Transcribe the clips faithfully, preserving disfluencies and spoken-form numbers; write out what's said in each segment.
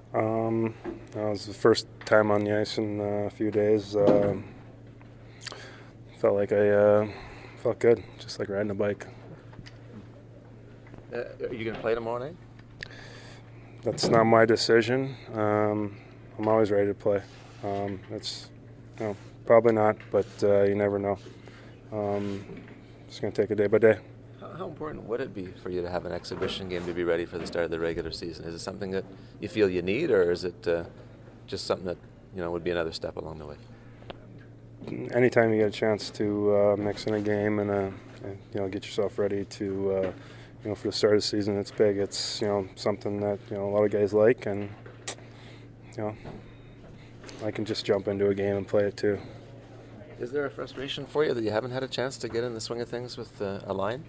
Um, that was the first time on the ice in uh, a few days. Uh, felt like I uh, felt good, just like riding a bike. Uh, are you going to play tomorrow night? That's not my decision. Um, I'm always ready to play. Um, it's, you know, probably not, but uh, you never know. Um, just going to take it day by day. How, how important would it be for you to have an exhibition game to be ready for the start of the regular season? Is it something that you feel you need, or is it uh, just something that you know would be another step along the way? Anytime you get a chance to uh, mix in a game and, uh, and you know get yourself ready to uh, you know for the start of the season, it's big. It's you know something that you know a lot of guys like, and you know I can just jump into a game and play it too. Is there a frustration for you that you haven't had a chance to get in the swing of things with uh, a line?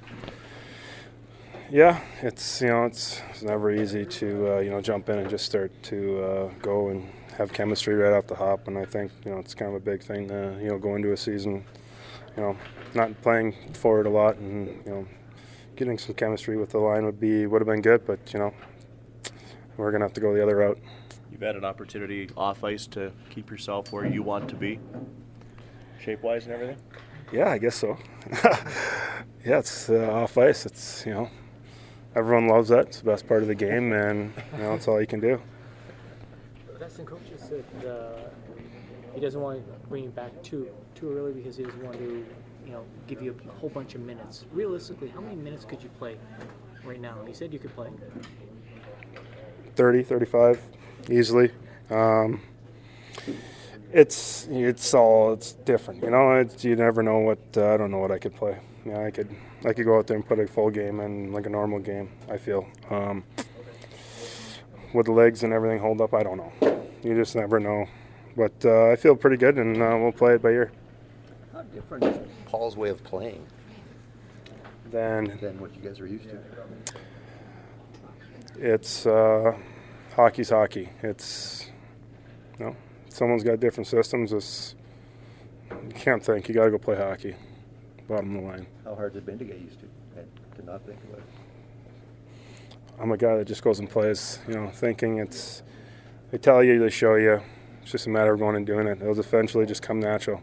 Yeah, it's you know it's, it's never easy to uh, you know jump in and just start to uh, go and have chemistry right off the hop, and I think you know it's kind of a big thing to you know go into a season, you know, not playing forward a lot, and you know getting some chemistry with the line would be would have been good, but you know we're gonna have to go the other route. You've had an opportunity off ice to keep yourself where you want to be, shape-wise and everything? Yeah, I guess so. Yeah, it's uh, off ice. It's you know everyone loves that. It's the best part of the game, and you know it's all you can do. Dustin, coach just said uh, he doesn't want to bring you back too too early because he doesn't want to, you know, give you a whole bunch of minutes. Realistically, how many minutes could you play right now? He said you could play. thirty, thirty-five, easily. Um, it's it's all it's different, you know. It's, you never know what uh, I don't know what I could play. You know, I could I could go out there and put a full game in like a normal game. I feel um, would the legs and everything hold up? I don't know. You just never know. But uh, I feel pretty good, and uh, we'll play it by ear. How different is Paul's way of playing Then than what you guys are used to? it's uh, hockey's hockey. It's you know, someone's got different systems. It's, you can't think. You got to go play hockey. Bottom of the line. How hard has it been to get used to and to not think about it? I'm a guy that just goes and plays. You know, thinking it's they tell you, they show you. It's just a matter of going and doing it. It'll eventually just come natural.